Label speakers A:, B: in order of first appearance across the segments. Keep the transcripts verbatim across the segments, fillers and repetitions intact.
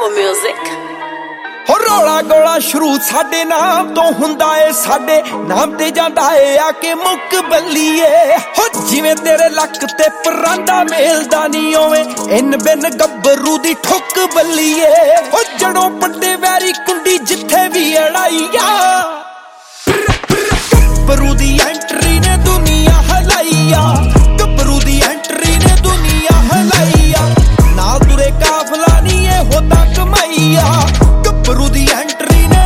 A: Bravo Music।
B: हो रौला गोला शुरू साडे नाम तो हुंदा ए, साडे नाम ते जांदा ए आके मुक बल्लीए। हो जिवें तेरे लक ते परांदा मेलदा नी ओवें इन बिन गब्बरू दी ठुक बल्लीए। हो जड़ों पट्टे वैरी कुंडी जिथे भी अड़ाईया, गब्बरू दी एंट्री ने दुनिया हलाईया, गब्बरू दी एंट्री ने दुनिया हलाईया। नाल तुरे काफला नी ए होता कमाईया, गब्बरू दी एंट्री ने।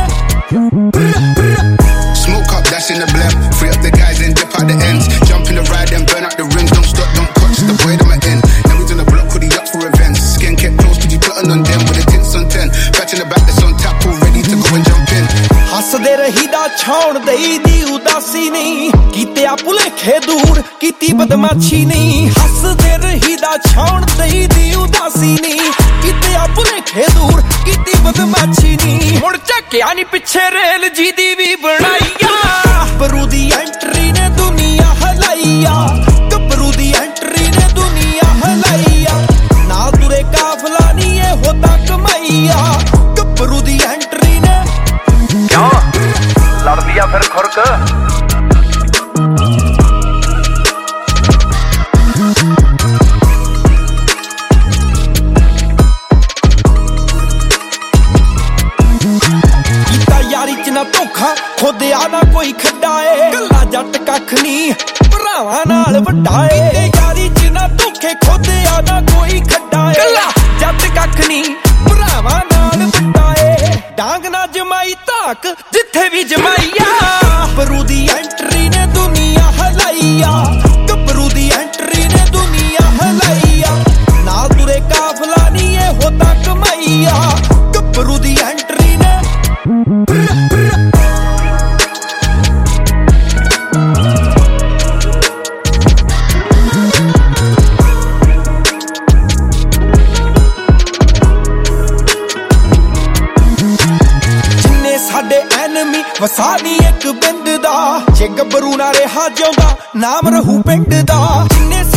C: Smoke up, dash in the blimp, free up the guys and dip out the ends. Jump in the ride and burn out the rims, don't stop, don't touch the boy that I'm in. Now he's on the block, hoodie up for events. Skin kept close, cause you plotting on them with the tints on ten. Batch in the back that's on tap, all ready to go and jump in.
B: हसदे रही दा छाउण दई दी उदासी नहीं, कीते आ भुलेखे दूर कीती बदमाशी नहीं। हसदे रही दा छाउण दई दी उदासी नहीं, कीते आ भुलेखे दूर कीती बदमाशी नहीं। मुड़ झक्किया नी पिछे रेल जी दी भी बनाईया, गब्बरू दी एंट्री ने दुनिया हलाईया, गब्बरू दी एंट्री ने दुनिया हलाईया। ना तुरे काफला नी ए होता कमाईया, गब्बरू दी एंट्री ने।
D: क्यों लड़ दिया फिर खुरक?
B: यारी च ना धोखा खोदिया ना कोई खड्डा ए, गल्ला जट कख नी भरावां नाल वड्डा ए। यारी च ना धोखे खोदिया ना कोई खड्डा ए, गल्ला जट कख नी भरावां नाल वड्डा ए। डांग ना जमाई धाक जिथे भी जमाईया, गब्बरू दी एंट्री ने दुनिया हलाईया, गब्बरू दी एंट्री ने दुनिया हलाईया। ना तुरे काफला नी ए होता कमाईया, गब्बरू दी एंट्री ने। साडे एनमी वसा दी एक बिंद दा, जे गब्बरू ना रहा जिउंदा नाम रहू पिंड दा। जिन्ने